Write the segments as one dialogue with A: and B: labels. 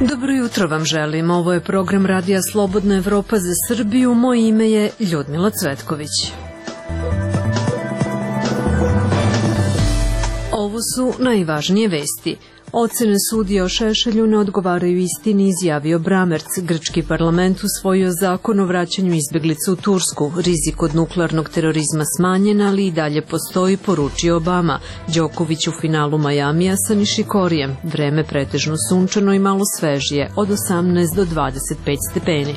A: Dobro jutro vam želim. Ovo je program Radija Slobodna Evropa za Srbiju. Moje ime je Ljudmila Cvetković. Ovo su najvažnije vesti. Ocene sudija o Šešelju ne odgovaraju istini, izjavio Bramerc. Grčki parlament usvojio zakon o vraćanju izbeglica u Tursku. Rizik od nuklearnog terorizma smanjen, ali i dalje postoji, poručio Obama. Đoković u finalu Majamija sa Nišikorijem. Vreme pretežno sunčano i malo svežije, od 18 do 25 stepeni.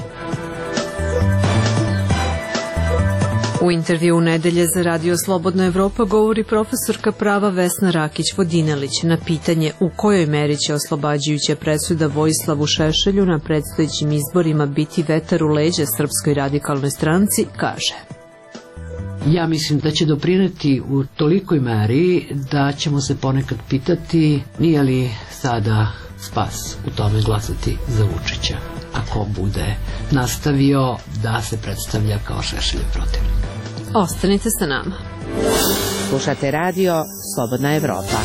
A: U intervju nedelje za Radio Slobodna Evropa govori profesorka prava Vesna Rakić-Vodinelić na pitanje u kojoj meri će oslobađajuća presuda Vojislavu Šešelju na predstojećim izborima biti vetar u leđa Srpskoj radikalnoj stranci, kaže.
B: Ja mislim da će doprineti u tolikoj meri da ćemo se ponekad pitati nije li sada spas u tome glasati za Vučića, ako bude nastavio da se predstavlja kao Šešeljev protivnik.
A: Ostanite sa nama.
C: Slušate radio Slobodna Evropa.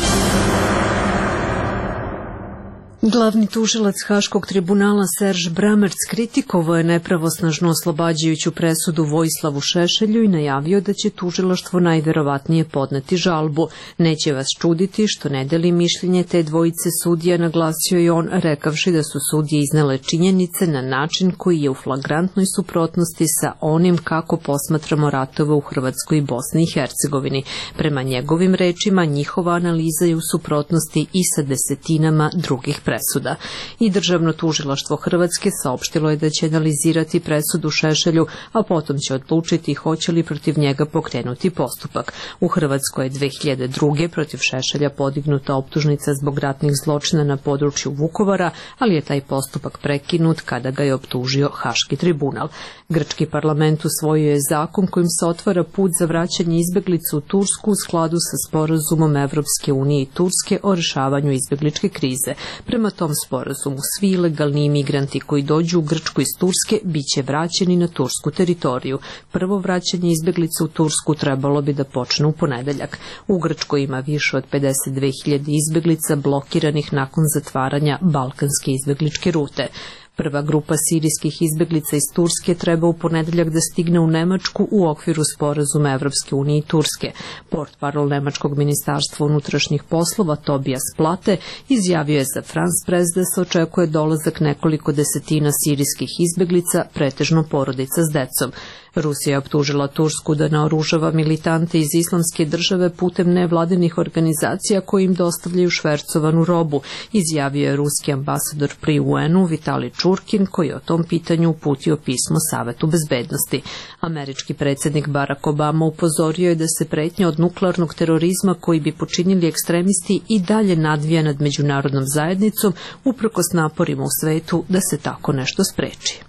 A: Glavni tužilac Haškog tribunala Serž Bramerc kritikovao je nepravosnažno oslobađajuću presudu Vojislavu Šešelju i najavio da će tužilaštvo najverovatnije podneti žalbu. Neće vas čuditi što ne deli mišljenje te dvojice sudija, naglasio je on, rekavši da su sudije iznele činjenice na način koji je u flagrantnoj suprotnosti sa onim kako posmatramo ratove u Hrvatskoj i Bosni i Hercegovini. Prema njegovim rečima, njihova analiza je u suprotnosti i sa desetinama drugih presuda. I Državno tužilaštvo Hrvatske saopštilo je da će analizirati presudu Šešelju, a potom će odlučiti hoće li protiv njega pokrenuti postupak. U Hrvatskoj je 2002. protiv Šešelja podignuta optužnica zbog ratnih zločina na području Vukovara, ali je taj postupak prekinut kada ga je optužio Haški tribunal. Grčki parlament usvojio je zakon kojim se otvara put za vraćanje izbeglica u Tursku u skladu sa sporazumom Evropske unije i Turske o rešavanju izbegličke krize. Prema tom sporazumu, svi ilegalni imigranti koji dođu u Grčku iz Turske biće vraćeni na tursku teritoriju. Prvo vraćanje izbeglica u Tursku trebalo bi da počne u ponedeljak. U Grčkoj ima više od 52.000 izbeglica blokiranih nakon zatvaranja balkanske izbegličke rute. Prva grupa sirijskih izbeglica iz Turske treba u ponedeljak da stigne u Nemačku u okviru sporazuma Evropske unije i Turske. Portparol Nemačkog ministarstva unutrašnjih poslova Tobias Plate izjavio je za France Press da se očekuje dolazak nekoliko desetina sirijskih izbeglica, pretežno porodica s decom. Rusija je optužila Tursku da naoružava militante iz Islamske države putem nevladinih organizacija koji im dostavljaju švercovanu robu, izjavio je ruski ambasador pri UN-u Vitali Čurkin, koji je o tom pitanju uputio pismo Savetu bezbednosti. Američki predsjednik Barack Obama upozorio je da se pretnja od nuklearnog terorizma koji bi počinili ekstremisti i dalje nadvija nad međunarodnom zajednicom uprkos naporima u svetu da se tako nešto spreči.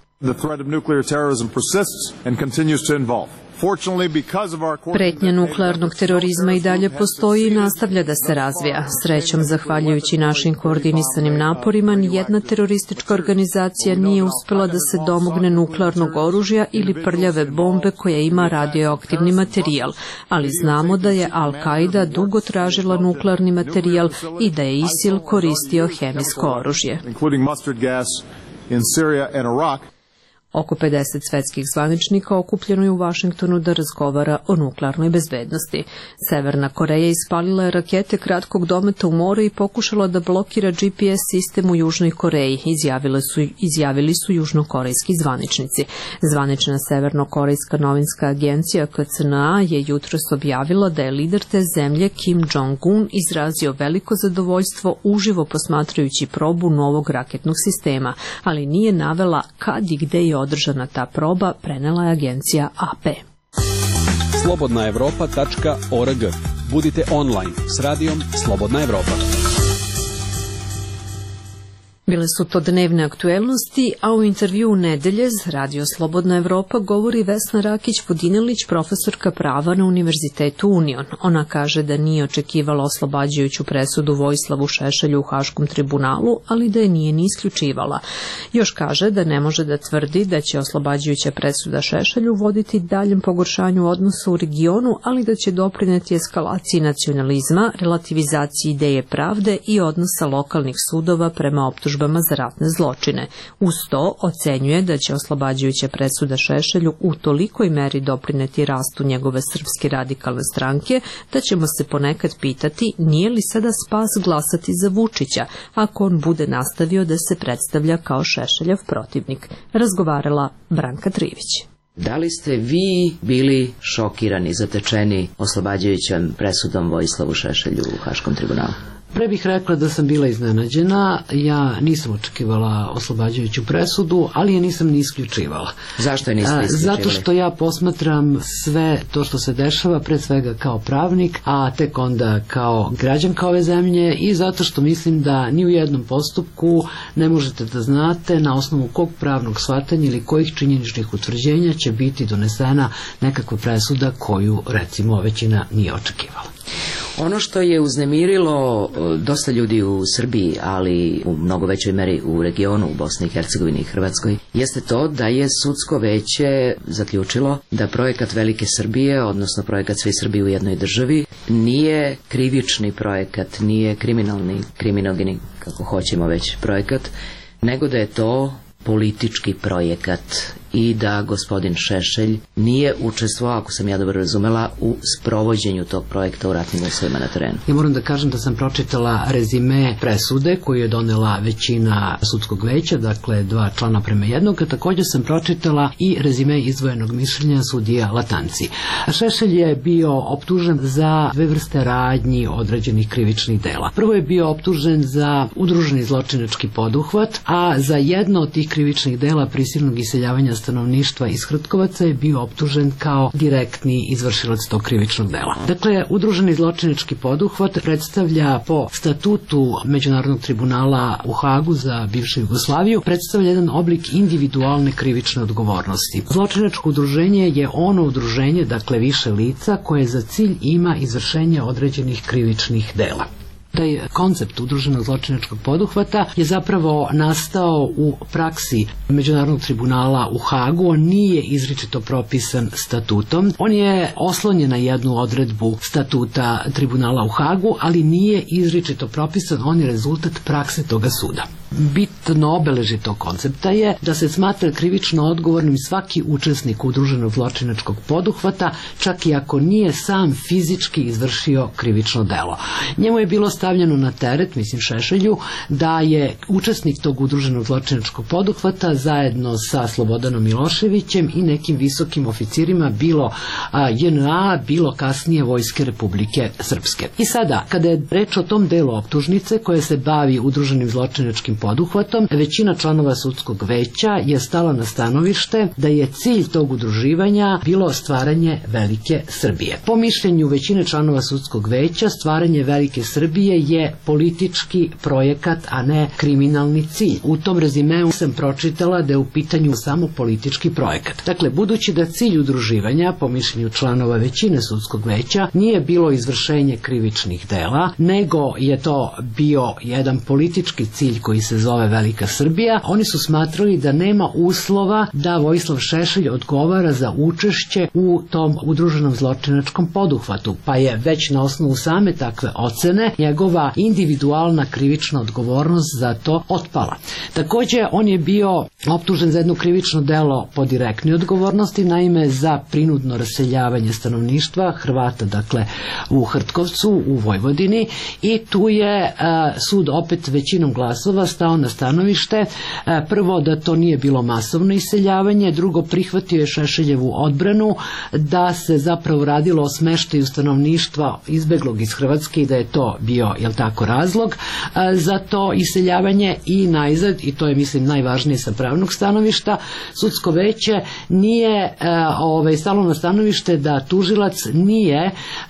A: Pretnja nuklearnog terorizma i dalje postoji i nastavlja da se razvija. Srećom, zahvaljujući našim koordinisanim naporima, nijedna teroristička organizacija nije uspela da se domogne nuklearnog oružja ili prljave bombe koja ima radioaktivni materijal, ali znamo da je Al-Qaida dugo tražila nuklearni materijal i da je ISIL koristio hemijsko oružje. Oko 50 svetskih zvaničnika okupljeno je u Vašingtonu da razgovara o nuklearnoj bezbednosti. Severna Koreja ispalila je rakete kratkog dometa u more i pokušala da blokira GPS sistem u Južnoj Koreji, izjavili su južnokorejski zvaničnici. Zvanična severnokorejska novinska agencija KCNA je jutros objavila da je lider te zemlje Kim Jong-un izrazio veliko zadovoljstvo uživo posmatrajući probu novog raketnog sistema, ali nije navela kad i gde je održana ta proba, prenela je agencija AP.
D: slobodnaevropa.org. Budite online s radijom Slobodna Evropa.
A: Bile su to dnevne aktuelnosti, a u intervju nedelje za Radio Slobodna Evropa govori Vesna Rakić-Vodinelić, profesorka prava na Univerzitetu Union. Ona kaže da nije očekivala oslobađajuću presudu Vojislavu Šešelju u Haškom tribunalu, ali da je nije ni isključivala. Još kaže da ne može da tvrdi da će oslobađajuća presuda Šešelju voditi daljem pogoršanju odnosa u regionu, ali da će doprineti eskalaciji nacionalizma, relativizaciji ideje pravde i odnosa lokalnih sudova prema optužbama optužbama za ratne zločine. Uz to ocenjuje da će oslobađajuća presuda Šešelju u tolikoj meri doprineti rastu njegove Srpske radikalne stranke da ćemo se ponekad pitati nije li sada spas glasati za Vučića ako on bude nastavio da se predstavlja kao Šešeljev protivnik, razgovarala Branka Trivić.
C: Da li ste vi bili šokirani, zatečeni oslobađajućom presudom Vojislavu Šešelju u Haškom tribunalu?
B: Pre bih rekla da sam bila iznenađena, ja nisam očekivala oslobađajuću presudu, ali je nisam ni isključivala.
C: Zašto je niste isključivali?
B: Zato što ja posmatram sve to što se dešava, pre svega kao pravnik, a tek onda kao građanka ove zemlje i zato što mislim da ni u jednom postupku ne možete da znate na osnovu kog pravnog shvatanja ili kojih činjeničnih utvrđenja će biti donesena nekakva presuda koju recimo većina nije očekivala.
C: Ono što je uznemirilo dosta ljudi u Srbiji, ali u mnogo većoj meri u regionu, u Bosni i Hercegovini i Hrvatskoj, jeste to da je sudsko veće zaključilo da projekat Velike Srbije, odnosno projekat Svi Srbi u jednoj državi, nije krivični projekat, nije kriminalni, kriminogeni, kako hoćemo već, projekat, nego da je to politički projekat i da gospodin Šešelj nije učestvovao, ako sam ja dobro razumela, u sprovođenju tog projekta u ratnim uslovima na terenu.
B: Ja moram da kažem da sam pročitala rezime presude koju je donela većina sudskog veća, dakle 2 člana prema 1, a također sam pročitala i rezime izdvojenog mišljenja sudija Latanci. Šešelj je bio optužen za 2 vrste radnji određenih krivičnih dela. Prvo je bio optužen za udruženi zločinački poduhvat, a za jedno od tih krivičnih dela prisilnog iseljavanja stanovništva iz Hrtkovaca je bio optužen kao direktni izvršilac tog krivičnog dela. Dakle, udruženi zločinački poduhvat predstavlja po statutu Međunarodnog tribunala u Hagu za bivšu Jugoslaviju, predstavlja jedan oblik individualne krivične odgovornosti. Zločinačko udruženje je ono udruženje, dakle više lica, koje za cilj ima izvršenje određenih krivičnih dela. Taj koncept udruženog zločinačkog poduhvata je zapravo nastao u praksi Međunarodnog tribunala u Hagu. On nije izričito propisan statutom. On je oslonjen na jednu odredbu statuta tribunala u Hagu, ali nije izričito propisan. On je rezultat prakse toga suda. Bitno obeležje tog koncepta je da se smatra krivično odgovornim svaki učesnik udruženog zločinačkog poduhvata, čak i ako nije sam fizički izvršio krivično delo. Njemu je bilo stavljeno na teret, mislim Šešelju, da je učesnik tog udruženog zločinačkog poduhvata zajedno sa Slobodanom Miloševićem i nekim visokim oficirima, bilo JNA, bilo kasnije Vojske Republike Srpske. I sada, kada je reč o tom delu optužnice koje se bavi udruženim zločinačkim poduhvatom, većina članova sudskog veća je stala na stanovište da je cilj tog udruživanja bilo stvaranje Velike Srbije. Po mišljenju većine članova sudskog veća, stvaranje Velike Srbije je politički projekat, a ne kriminalni cilj. U tom rezimeu sam pročitala da je u pitanju samo politički projekat. Dakle, budući da cilj udruživanja, po mišljenju članova većine sudskog veća, nije bilo izvršenje krivičnih dela, nego je to bio jedan politički cilj koji se zove Velika Srbija, oni su smatrali da nema uslova da Vojislav Šešelj odgovara za učešće u tom udruženom zločinačkom poduhvatu, pa je već na osnovu same takve ocene njegova individualna krivična odgovornost za to otpala. Također, on je bio optužen za jedno krivično delo po direktnoj odgovornosti, naime za prinudno raseljavanje stanovništva Hrvata, dakle u Hrtkovcu, u Vojvodini, i tu je sud opet većinom glasova stao na stanovište, prvo da to nije bilo masovno iseljavanje, drugo prihvatio je Šešeljevu odbranu da se zapravo radilo o smeštaju stanovništva izbeglog iz Hrvatske i da je to bio, jel tako, razlog za to iseljavanje. I najzad, i to je mislim najvažnije sa pravnog stanovišta, sudsko veće nije stalo na stanovište da tužilac nije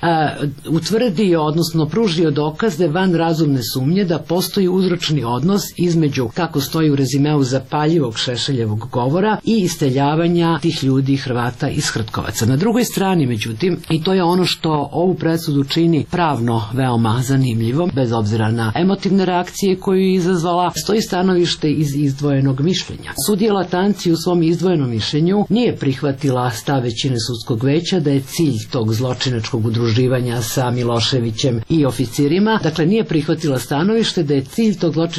B: utvrdio, odnosno pružio dokaze van razumne sumnje da postoji uzročni odnos između, kako stoji u rezimeu, zapaljivog Šešeljevog govora i iseljavanja tih ljudi, Hrvata iz Hrtkovaca. Na drugoj strani, međutim, i to je ono što ovu presudu čini pravno veoma zanimljivom, bez obzira na emotivne reakcije koju je izazvala, stoji stanovište iz izdvojenog mišljenja. Sudija Latanci u svom izdvojenom mišljenju nije prihvatila stav većine sudskog veća da je cilj tog zločinačkog udruživanja sa Miloševićem i oficirima, dakle nije prihvatila stanovište da je cilj tog zločinačkog udruživanja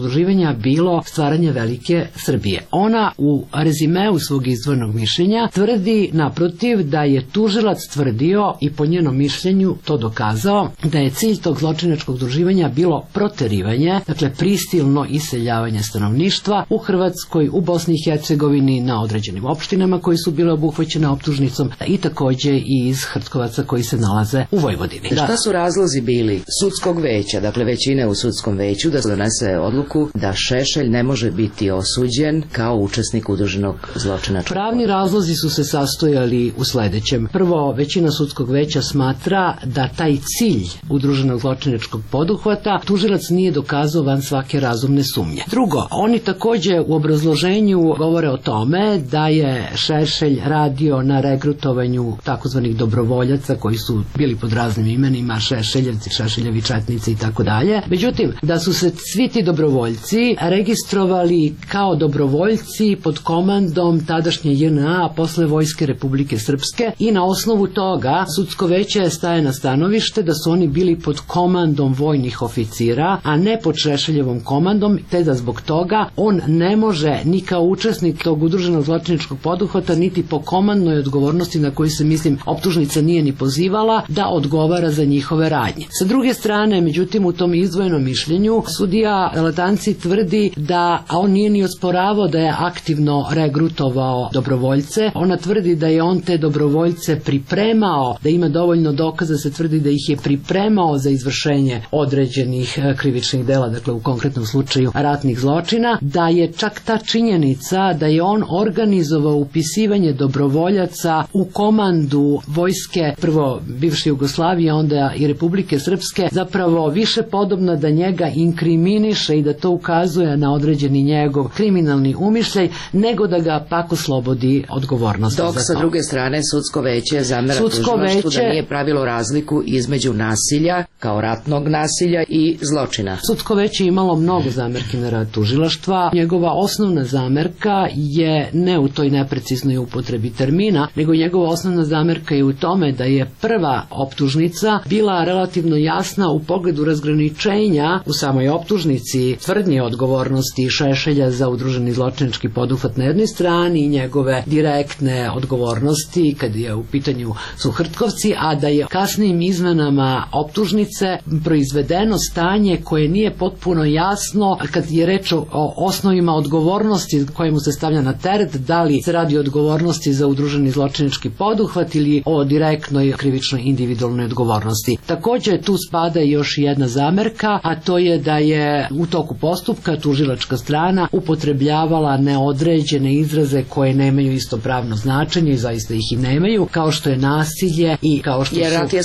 B: udruživanja bilo stvaranje velike Srbije. Ona u rezimeu svog izdvojenog mišljenja tvrdi naprotiv da je tužilac tvrdio i po njenom mišljenju to dokazao da je cilj tog zločinačkog udruživanja bilo proterivanje, dakle prisilno iseljavanje stanovništva u Hrvatskoj, u Bosni i Hercegovini, na određenim opštinama koji su bile obuhvaćene optužnicom i takođe i iz Hrtkovaca koji se nalaze u Vojvodini.
C: Šta su razlozi bili sudskog veća, dakle većine u sudskom veću, da se donese odluku da Šešelj ne može biti osuđen kao učesnik udruženog zločinačkog?
B: Pravni razlozi su se sastojali u sledećem. Prvo, većina sudskog veća smatra da taj cilj udruženog zločinačkog poduhvata tužilac nije dokazao van svake razumne sumnje. Drugo, oni takođe u obrazloženju govore o tome da je Šešelj radio na regrutovanju takozvanih dobrovoljaca koji su bili pod raznim imenima, Šešeljevci, Šešeljevi četnici i tako dalje. Međutim, da su se svi ti dobrovoljci registrovali kao dobrovoljci pod komandom tadašnje JNA, a posle Vojske Republike Srpske, i na osnovu toga sudsko veće staje na stanovište da su oni bili pod komandom vojnih oficira, a ne pod Šešeljevom komandom, te da zbog toga on ne može ni kao učesnik tog udruženog zločinačkog poduhvata, niti po komandnoj odgovornosti na koju se, mislim, optužnica nije ni pozivala, da odgovara za njihove radnje. Sa druge strane, međutim, u tom izdvojenom mišljenju sudija Latanci tvrdi da on nije ni osporavao da je aktivno regrutovao dobrovoljce. Ona tvrdi da je on te dobrovoljce pripremao, da ima dovoljno dokaza, se tvrdi da ih je pripremao za izvršenje određenih krivičnih dela, dakle u konkretnom slučaju ratnih zločina, da je čak ta činjenica da je on organizovao upisivanje dobrovoljaca u komandu vojske, prvo bivše Jugoslavije, onda i Republike Srpske, zapravo više podobna da njega inkriminiše i da to ukazuje na određeni njegov kriminalni umišljaj, nego da ga pak oslobodi odgovornosti.
C: Dok sa druge strane sudsko veće zamera tužilaštvu da nije pravilo razliku između nasilja kao ratnog nasilja i zločina.
B: Sudsko veće imalo mnogo zamerki na rad tužilaštva. Njegova osnovna zamerka je ne u toj nepreciznoj upotrebi termina, nego njegova osnovna zamerka je u tome da je prva optužnica bila relativno jasna u pogledu razgraničenja u samoj optužnici tvrdnje odgovornosti Šešelja za udruženi zločinački poduhvat na jednoj strani i njegove direktne odgovornosti kad je u pitanju su Hrtkovci, a da je kasnijim izmenama optužnice proizvedeno stanje koje nije potpuno jasno kad je reč o osnovima odgovornosti koje mu se stavlja na teret, da li se radi o odgovornosti za udruženi zločinački poduhvat ili o direktnoj krivičnoj individualnoj odgovornosti. Takođe tu spada još jedna zamerka, a to je da je u toku postupka tužilačka strana upotrebljavala neodređene izraze koje nemaju isto pravno značenje i zaista ih i nemaju, kao što je nasilje i kao što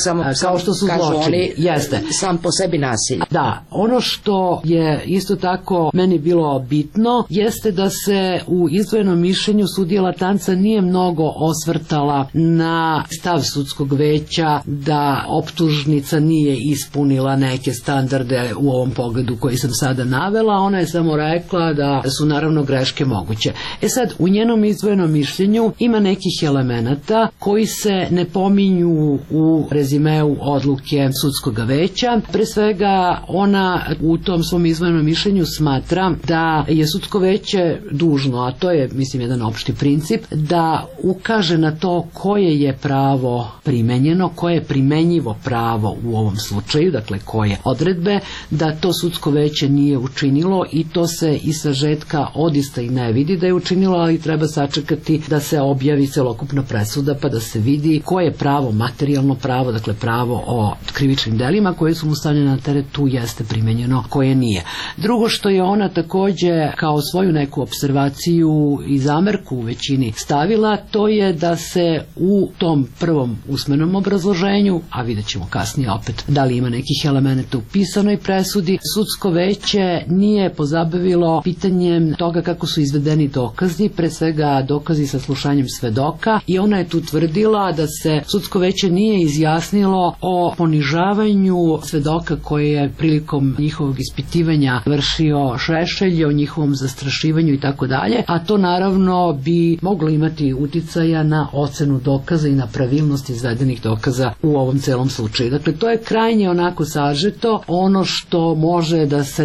B: su zločini. Jeste.
C: Sam po sebi nasilje.
B: Da, ono što je isto tako meni bilo bitno jeste da se u izdvojenom mišljenju sudija Latanca nije mnogo osvrtala na stav sudskog veća da optužnica nije ispunila neke standarde u ovom pogledu koji sam sada navela. Ona je samo rekla da su naravno greške moguće. Sad, u njenom izdvojenom mišljenju ima nekih elemenata koji se ne pominju u rezimeu odluke sudskog veća. Pre svega, ona u tom svom izdvojenom mišljenju smatra da je sudsko veće dužno, a to je, mislim, jedan opšti princip, da ukaže na to koje je pravo primenjeno, koje je primenjivo pravo u ovom slučaju, dakle koje odredbe, da to sudsko veće nije učinilo i to se iz sažetka odista i ne vidi da je učinilo, ali treba sačekati da se objavi celokupna presuda pa da se vidi koje je pravo, materijalno pravo, dakle pravo o krivičnim delima koje su mu stavljene na teret, tu jeste primenjeno, koje nije. Drugo što je ona takođe kao svoju neku observaciju i zamerku u većini stavila, to je da se u tom prvom usmenom obrazloženju, a vidjet ćemo kasnije opet da li ima nekih elemenata u pisanoj presudi, sudsko veće nije pozabavilo pitanjem toga kako su izvedeni dokazi, pre svega dokazi sa slušanjem svedoka, i ona je tu tvrdila da se sudsko veće nije izjasnilo o ponižavanju svedoka koje je prilikom njihovog ispitivanja vršio Šešelj, o njihovom zastrašivanju i tako dalje, a to naravno bi moglo imati uticaja na ocenu dokaza i na pravilnost izvedenih dokaza u ovom celom slučaju. Dakle, to je krajnje onako sažeto ono što može da se detektuje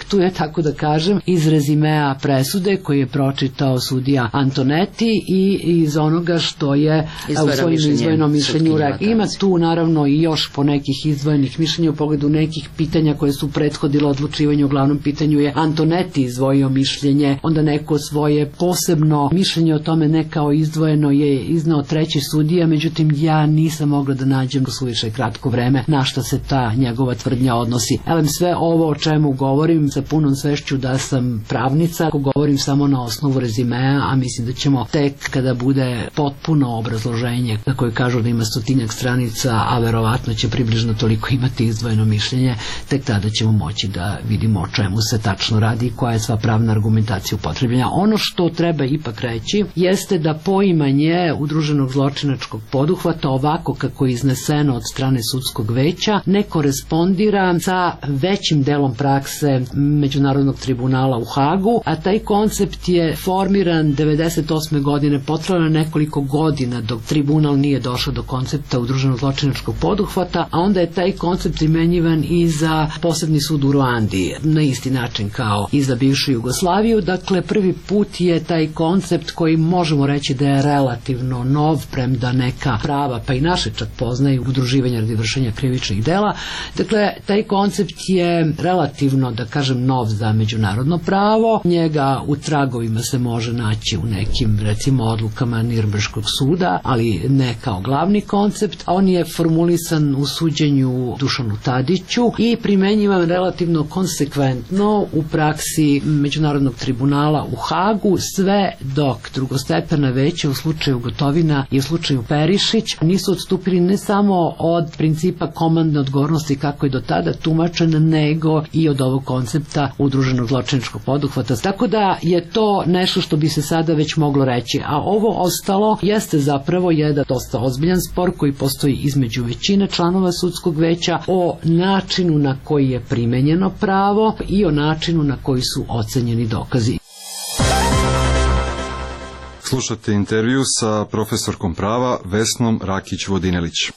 B: diktuje, tako da kažem, iz rezimea presude koji je pročitao sudija Antonetti i iz onoga što je u svojim izdvojenom mišljenju rekao. Ima tu naravno i još po nekih izdvojenih mišljenja u pogledu nekih pitanja koje su prethodilo odlučivanju. U glavnom pitanju je Antonetti izdvojio mišljenje, onda neko svoje posebno mišljenje o tome ne kao izdvojeno je iznao treći sudija, međutim ja nisam mogla da nađem u suviše kratko vreme na što se ta njegova tvrdnja odnosi. Sve ovo o čemu govorim sa punom svešću da sam pravnica, ako govorim samo na osnovu rezimea, a mislim da ćemo tek kada bude potpuno obrazloženje, na koje kažu da ima 100-tinjak stranica, a verovatno će približno toliko imati izdvojeno mišljenje, tek tada ćemo moći da vidimo o čemu se tačno radi i koja je sva pravna argumentacija upotrebljena. Ono što treba ipak reći jeste da poimanje udruženog zločinačkog poduhvata ovako kako je izneseno od strane sudskog veća ne korespondira sa većim delom prakse Međunarodnog tribunala u Hagu, a taj koncept je formiran 98. godine, potrajalo nekoliko godina dok tribunal nije došao do koncepta udruženog zločinačkog poduhvata, a onda je taj koncept primenjivan i za posebni sud u Ruandi, na isti način kao i za bivšu Jugoslaviju. Dakle, prvi put je taj koncept koji možemo reći da je relativno nov, premda neka prava, pa i naše čak poznaju udruživanje radi vršenja krivičnih dela. Dakle, taj koncept je relativno, da kažem, nov za međunarodno pravo. Njega u tragovima se može naći u nekim, recimo, odlukama Nirnberškog suda, ali ne kao glavni koncept. On je formulisan u suđenju Dušanu Tadiću i primenjivan relativno konsekventno u praksi Međunarodnog tribunala u Hagu, sve dok drugostepena veća u slučaju Gotovina i u slučaju Perišić nisu odstupili ne samo od principa komandne odgovornosti kako je do tada tumačen, nego i od ovog koncepta udruženog zločinačkog poduhvata. Tako da je to nešto što bi se sada već moglo reći. A ovo ostalo jeste zapravo jedan dosta ozbiljan spor koji postoji između većine članova sudskog veća o načinu na koji je primenjeno pravo i o načinu na koji su ocenjeni dokazi.
E: Slušate intervju sa profesorkom prava Vesnom Rakić-Vodinelić.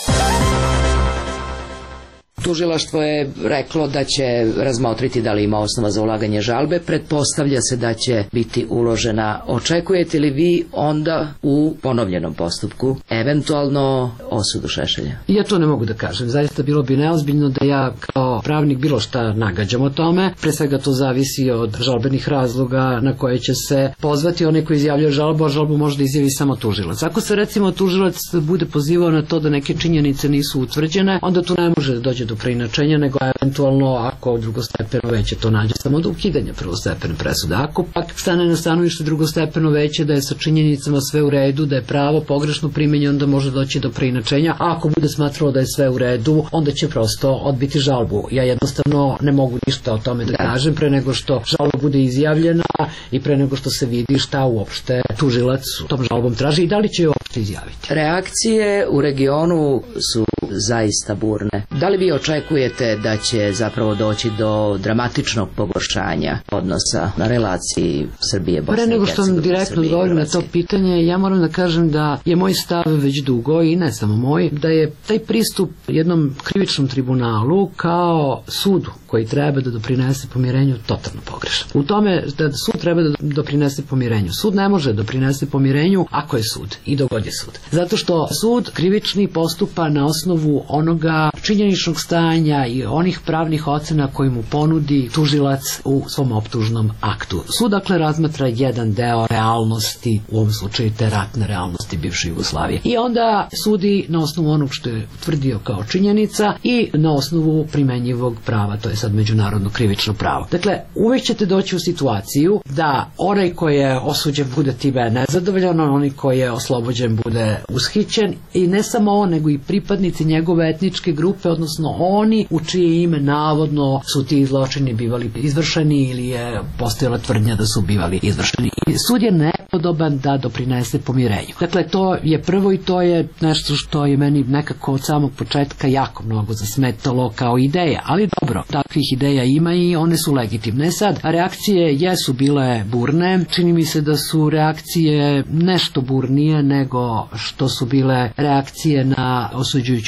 C: Tužilaštvo je reklo da će razmotriti da li ima osnova za ulaganje žalbe. Pretpostavlja se da će biti uložena. Očekujete li vi onda u ponovljenom postupku eventualno osudu Šešelja?
B: Ja to ne mogu da kažem. Zaista bilo bi neozbiljno da ja kao pravnik bilo šta nagađam o tome. Pre svega to zavisi od žalbenih razloga na koje će se pozvati onaj koji izjavljaju žalbu, a žalbu može da izjavi samo tužilac. Ako se recimo tužilac bude pozivao na to da neke činjenice nisu utvrđene, onda tu ne može da dođe do preinačenja, nego eventualno ako drugostepeno veće to nađe samo do ukidanja prvostepene presude. Ako pak stane na stanovište drugostepeno veće da je sa činjenicama sve u redu, da je pravo pogrešno primenjeno, onda može doći do preinačenja, a ako bude smatralo da je sve u redu, onda će prosto odbiti žalbu. Ja jednostavno ne mogu ništa o tome da kažem pre nego što žalba bude izjavljena i pre nego što se vidi šta uopšte tužilac tom žalbom traži i da li će je uopšte izjaviti.
C: Reakcije u regionu su zaista burne. Da li vi očekujete da će zapravo doći do dramatičnog pogoršanja odnosa na relaciji Srbije-Bosne i Hercegovine?
B: Pre nego što vam direktno odgovorim na to pitanje, ja moram da kažem da je moj stav već dugo i ne samo moj, da je taj pristup jednom krivičnom tribunalu kao sudu koji treba da doprinese pomirenju totalno pogrešan. U tome da sud treba da doprinese pomirenju. Sud ne može doprinese pomirenju ako je sud i dok god je sud. Zato što sud krivični postupa na osnovu onoga činjeničnog stanja i onih pravnih ocena koji mu ponudi tužilac u svom optužnom aktu. Sud dakle razmatra jedan deo realnosti, u ovom slučaju te ratne realnosti bivše Jugoslavije. I onda sudi na osnovu onog što je utvrdio kao činjenica i na osnovu primenjivog prava, to je sad međunarodno krivično pravo. Dakle, uvek ćete doći u situaciju da onaj koji je osuđen bude time nezadovoljan, onaj koji je oslobođen bude ushićen i ne samo on, nego i pripadnici njegove etničke grupe, odnosno oni u čije ime navodno su ti zločini bivali izvršeni ili je postojala tvrdnja da su bivali izvršeni. I sud je nepodoban da doprinese pomirenju. Dakle, to je prvo i to je nešto što je meni nekako od samog početka jako mnogo zasmetalo kao ideja, ali dobro, takvih ideja ima i one su legitimne. Sad, reakcije jesu bile burne, čini mi se da su reakcije nešto burnije nego što su bile reakcije na osuđujuću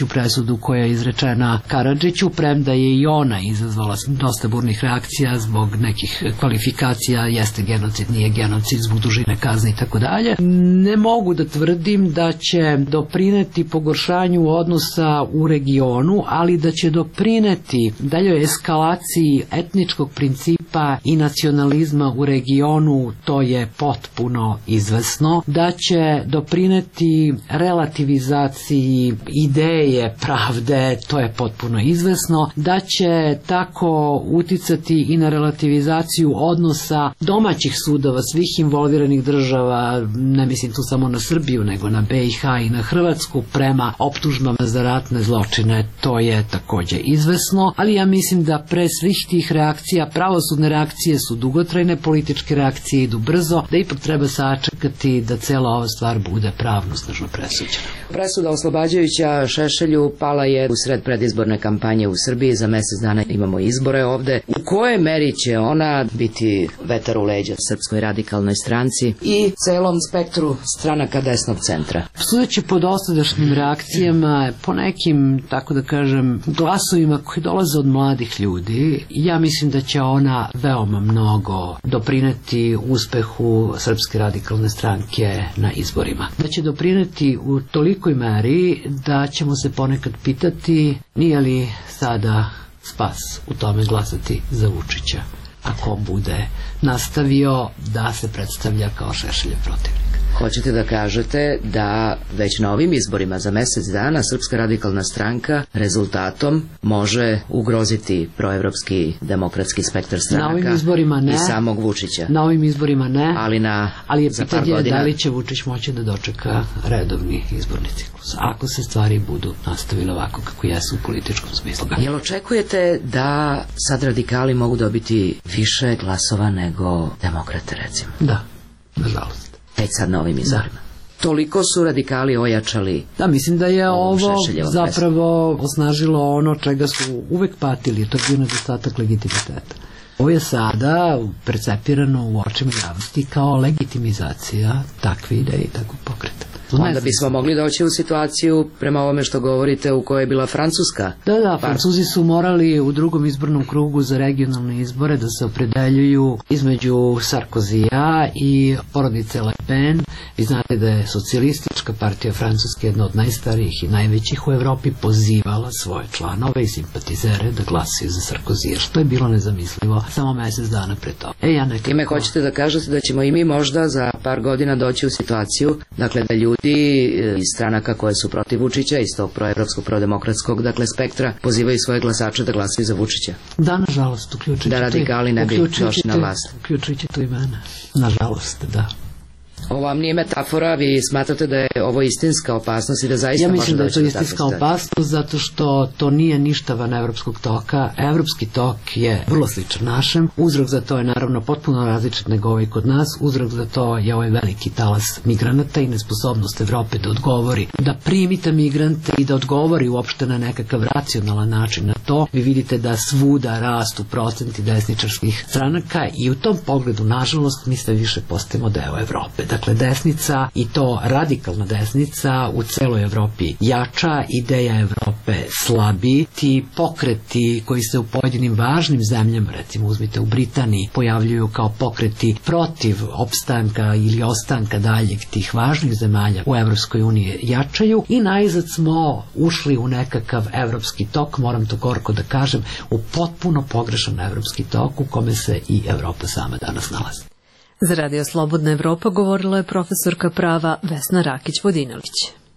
B: presudu koja je izrečena Karadžiću, premda je i ona izazvala dosta burnih reakcija zbog nekih kvalifikacija, jeste genocid, nije genocid, zbog dužine kazne i tako dalje. Ne mogu da tvrdim da će doprineti pogoršanju odnosa u regionu, ali da će doprineti daljoj eskalaciji etničkog principa i nacionalizma u regionu, to je potpuno izvesno. Da će doprineti relativizaciji ideje pravde, to je potpuno izvesno. Da će tako uticati i na relativizaciju odnosa domaćih sudova svih involviranih država, ne mislim tu samo na Srbiju, nego na BiH i na Hrvatsku, prema optužbama za ratne zločine, to je takođe izvesno, ali ja mislim da pre svih tih reakcija, pravosudne reakcije su dugotrajne, političke reakcije idu brzo, da ipak treba sačekati da cela ova stvar bude pravnosnažno presuđena.
C: Presuda oslobađajuća Šešelju pala je u sred predizborne kampanje u Srbiji, za mesec dana imamo izbore ovde. U kojoj meri će ona biti vetar u leđa Srpskoj radikalnoj stranci i celom spektru stranaka desnog centra?
B: Sudeći po dosadašnjim reakcijama, po nekim, tako da kažem, glasovima koji dolaze od mladih ljudi, ja mislim da će ona veoma mnogo doprineti uspehu Srpske radikalne stranke na izborima. Da će doprineti u tolikoj meri da ćemo se ponekad pitati nije li sada spas u tome glasati za Vučića, ako bude nastavio da se predstavlja kao Šešeljev protivnik.
C: Hoćete da kažete da već na ovim izborima za mesec dana Srpska radikalna stranka rezultatom može ugroziti proevropski demokratski spektar stranaka?
B: Na ovim izborima ne.
C: I samog Vučića?
B: Na ovim izborima ne.
C: Ali
B: je
C: za par
B: pitanje
C: godina?
B: Da li će Vučić moći da dočeka redovni izborni ciklus, ako se stvari budu nastavile ovako kako jesu u političkom smislu.
C: Jel očekujete da sad radikali mogu dobiti više glasova nego demokrate, recimo?
B: Da, nažalost.
C: Već sad na ovim izborima. Toliko su radikali ojačali.
B: Da, mislim da je ovo zapravo osnažilo ono čega su uvek patili, to je bio nedostatak legitimiteta. Ovo je sada percepirano u očima javnosti kao legitimizacija takve ideje i takvog pokreta.
C: Onda bismo mogli doći u situaciju, prema ovome što govorite, u kojoj je bila Francuska.
B: Da, Francuzi su morali u drugom izbornom krugu za regionalne izbore da se opredeljuju između Sarkozija i porodice Le Pen. Vi znate da je socijalistička partija Francuske, jedna od najstarijih i najvećih u Evropi, pozivala svoje članove i simpatizere da glasaju za Sarkozija, što je bilo nezamislivo samo mesec dana pre toga.
C: Time hoćete da kažete da ćemo i mi možda za par godina doći u situaciju, dakle da ljudi iz stranaka koje su protiv Vučića, iz tog proevropskog, prodemokratskog, dakle spektra, pozivaju svoje glasače da glasaju za Vučića.
B: Da, nažalost, uključujući
C: da radikali ne bi došli na vlast.
B: Uključujući tu i mene. Nažalost, da.
C: Ovo vam nije metafora, vi smatrate da je ovo istinska opasnost i da zaista može doći do takve stvari?
B: Ja mislim da je to istinska opasnost zato što to nije ništa van evropskog toka. Evropski tok je vrlo sličan našem. Uzrok za to je naravno potpuno različit nego ovaj kod nas. Uzrok za to je ovaj veliki talas migranata i nesposobnost Evrope da odgovori, da primite migrante i da odgovori uopšte na nekakav racionalan način na to. Vi vidite da svuda rastu procenti desničarskih stranaka i u tom pogledu, nažalost, mi sve više postajemo deo Evrope. Dakle, desnica, i to radikalna desnica, u celoj Evropi jača, ideja Evrope slabi, ti pokreti koji se u pojedinim važnim zemljama, recimo uzmite u Britaniji, pojavljuju kao pokreti protiv opstanka ili ostanka daljeg tih važnih zemalja u Evropskoj uniji jačaju i najzad smo ušli u nekakav evropski tok, moram to gorko da kažem, u potpuno pogrešan evropski tok u kome se i Evropa sama danas nalazi.
A: Za Radio Slobodna Evropa govorila je profesorka prava Vesna Rakić-Vodinelić.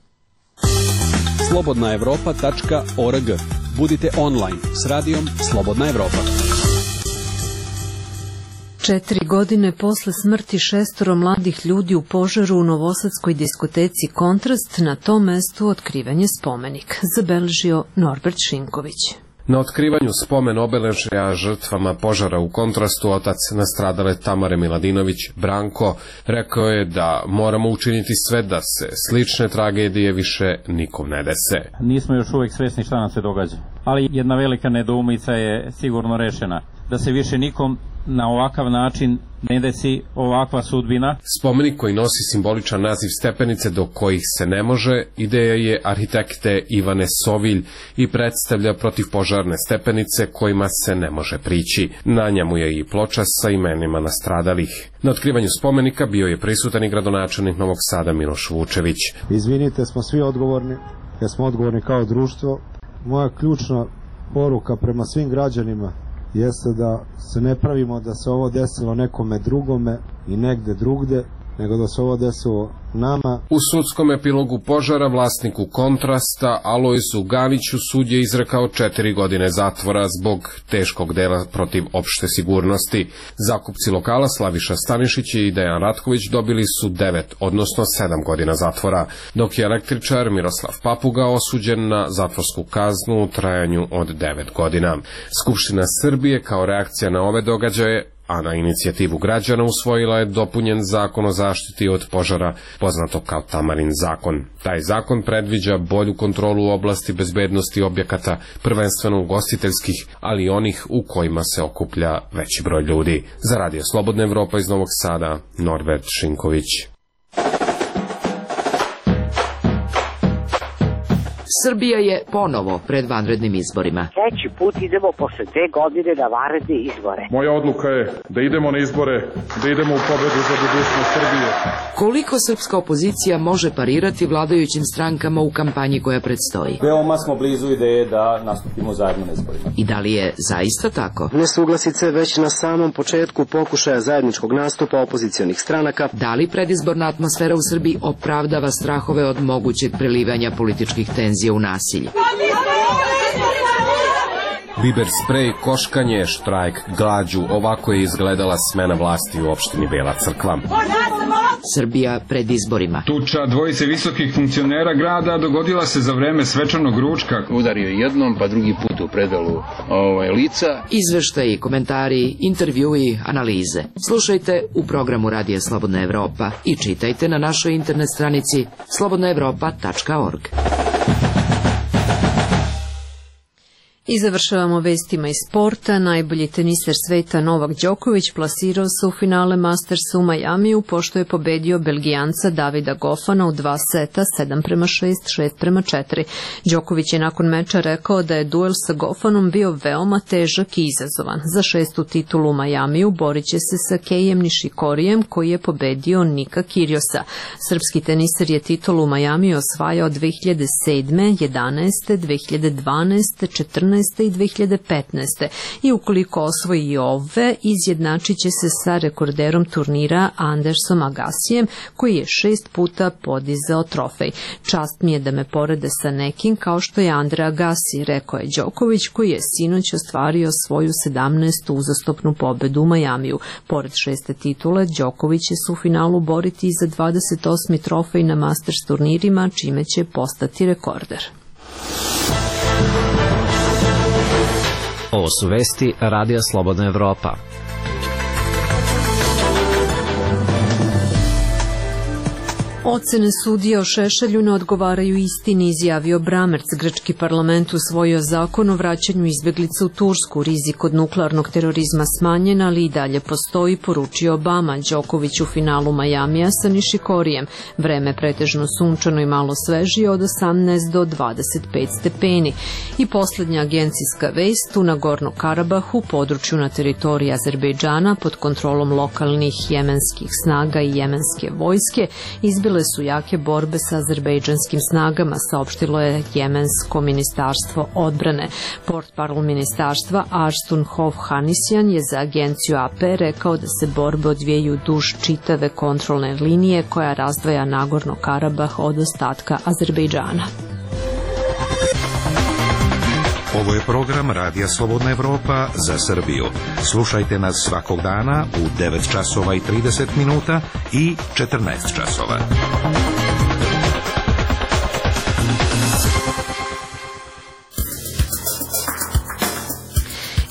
D: slobodnaevropa.org. Budite online s radijom Slobodna Evropa.
A: 4 godine posle smrti 6 mladih ljudi u požaru u novosadskoj diskoteci Kontrast, na tom mestu otkriven je spomenik, zabeležio Norbert Šinković.
F: Na otkrivanju spomen obeležja žrtvama požara u Kontrastu otac nastradale Tamare Miladinović, Branko, rekao je da moramo učiniti sve da se slične tragedije više nikom ne dese.
G: Nismo još uvijek svesni šta nam se događa, ali jedna velika nedoumica je sigurno rešena. da se više nikom na ovakav način ne desi ovakva sudbina.
F: Spomenik koji nosi simboličan naziv stepenice do kojih se ne može, ideja je arhitekte Ivane Sovilj i predstavlja protivpožarne stepenice kojima se ne može prići. Na njemu je i ploča sa imenima nastradalih. Na otkrivanju spomenika bio je prisutan i gradonačelnik Novog Sada Miloš Vučević.
H: Izvinite, smo svi odgovorni, jer smo odgovorni kao društvo. Moja ključna poruka prema svim građanima jeste da se ne pravimo da se ovo desilo nekome drugome i negde drugde, nego da se ovo desilo nama.
F: U sudskom epilogu požara vlasniku Kontrasta Alojzu Gaviću sud je izrekao 4 godine zatvora zbog teškog dela protiv opšte sigurnosti. Zakupci lokala Slaviša Stanišić i Dejan Ratković dobili su 9, odnosno 7 godina zatvora, dok je električar Miroslav Papuga osuđen na zatvorsku kaznu u trajanju od 9 godina. Skupština Srbije kao reakcija na ove događaje, a na inicijativu građana usvojila je dopunjen zakon o zaštiti od požara, poznato kao Tamarin zakon. Taj zakon predviđa bolju kontrolu u oblasti bezbednosti objekata, prvenstveno ugostiteljskih, ali i onih u kojima se okuplja veći broj ljudi. Za Radio Slobodna Evropa iz Novog Sada, Norbert Šinković.
C: Srbija je ponovo pred vanrednim izborima.
I: Treći put idemo posle 2 godine na vanredne izbore.
J: Moja odluka je da idemo na izbore, da idemo u pobedu za budućnost Srbije.
C: Koliko srpska opozicija može parirati vladajućim strankama u kampanji koja predstoji?
K: Veoma smo blizu ideje da nastupimo zajedno na izborima.
C: I da li je zaista tako?
L: Nesuglasice već na samom početku pokušaja zajedničkog nastupa opozicionih stranaka.
C: Da li predizborna atmosfera u Srbiji opravdava strahove od mogućeg prelivanja političkih tenzija u nasilje?
F: Biber sprej, koškanje, štrajk, glađu, ovako je izgledala smena vlasti u opštini Bela Crkva.
C: Srbija pred izborima.
M: Tuča dvojice visokih funkcionera grada dogodila se za vreme svečanog ručka.
N: Udario jednom, pa drugi put u predalu lica.
C: Izveštaji, komentari, intervjui, analize. Slušajte u programu Radija Slobodna Evropa i čitajte na našoj internet stranici slobodnaevropa.org.
A: I završavamo vestima iz sporta. Najbolji teniser sveta Novak Đoković plasirao se u finale Mastersa u Majamiju pošto je pobedio Belgijanca Davida Goffana u 2 seta 7:6, 6:4. Đoković je nakon meča rekao da je duel sa Goffanom bio veoma težak i izazovan. Za 6. titulu u Majamiju borit će se sa Keijem Nishikorijem koji je pobedio Nika Kyrgiosa. Srpski teniser je titulu u Majamiju osvajao 2007, 11, 2012, 14 i 2015. I ukoliko osvoji i ove, izjednačit će se sa rekorderom turnira Andersom Agasijem, koji je 6 puta podizao trofej. Čast mi je da me porede sa nekim kao što je Andre Agassi, rekao je Đoković, koji je sinoć ostvario svoju 17. uzastopnu pobedu u Majamiju. Pored 6. titule, Đoković će se u finalu boriti i za 28. trofej na Masters turnirima, čime će postati rekorder.
O: Ovo su vesti Radija Slobodna Evropa.
A: Ocene sudija o Šešelju ne odgovaraju istini, izjavio Bramerc. Grčki parlament usvojio zakon o vraćanju izbeglica u Tursku. Rizik od nuklearnog terorizma smanjen, ali i dalje postoji, poručio Obama. Đoković u finalu Majamija sa Nishikorijem. Vreme pretežno sunčano i malo svežije od 18 do 25 stepeni. I posljednja agencijska vest, u Nagorno Karabahu, području na teritoriji Azerbejdžana pod kontrolom lokalnih jemenskih snaga i jemenske vojske, izbile su jake borbe sa azerbejdžanskim snagama, saopštilo je jemensko ministarstvo odbrane. Portparol ministarstva Arstun Hov Hanisjan je za agenciju AP rekao da se borbe odvijaju duž čitave kontrolne linije koja razdvaja Nagorno Karabah od ostatka Azerbejdžana.
P: Ovo je program Radija Slobodna Evropa za Srbiju. Slušajte nas svakog dana u 9 časova i 30 minuta i 14 časova.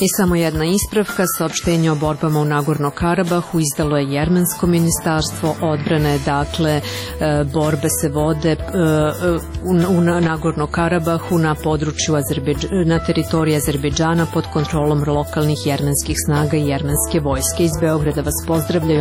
A: I samo jedna ispravka, saopštenje o borbama u Nagorno-Karabahu izdalo je Jermensko ministarstvo odbrane, dakle borbe se vode u Nagorno-Karabahu na području na teritoriji Azerbejdžana pod kontrolom lokalnih jermenskih snaga i jermenske vojske. Iz Beograda vas pozdravljaju